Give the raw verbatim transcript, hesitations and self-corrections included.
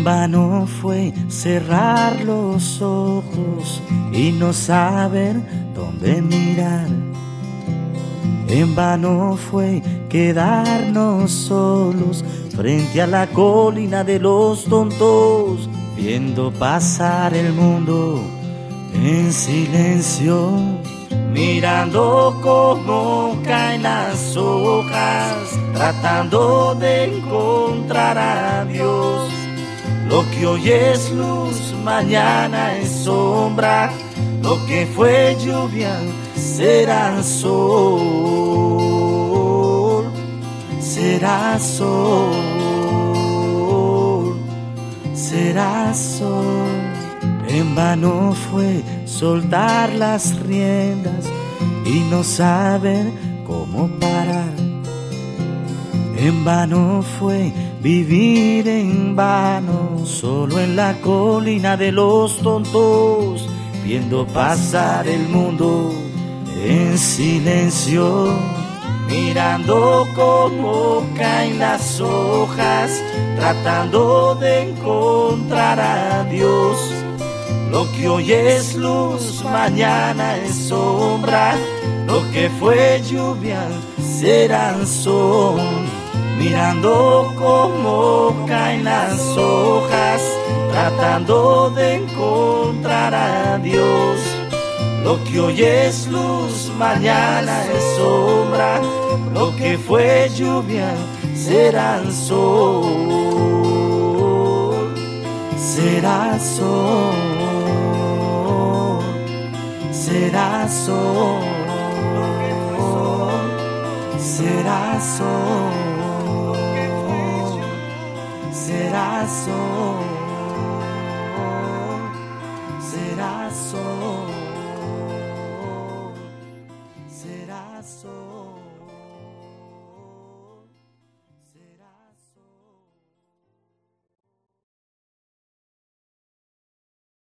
En vano fue cerrar los ojos y no saber dónde mirar. En vano fue quedarnos solos frente a la colina de los tontos, viendo pasar el mundo en silencio, mirando cómo caen las hojas, tratando de encontrar a Dios. Lo que hoy es luz, mañana es sombra. Lo que fue lluvia será sol, será sol, será sol. En vano fue soltar las riendas y no saber cómo parar. En vano fue vivir en vano, solo en la colina de los tontos, viendo pasar el mundo en silencio, mirando cómo caen las hojas, tratando de encontrar a Dios. Lo que hoy es luz, mañana es sombra. Lo que fue lluvia será sol. Mirando cómo caen las hojas, tratando de encontrar a Dios. Lo que hoy es luz, mañana es sombra. Lo que fue lluvia será sol, será sol, será sol, será sol, será sol, será sol, será sol.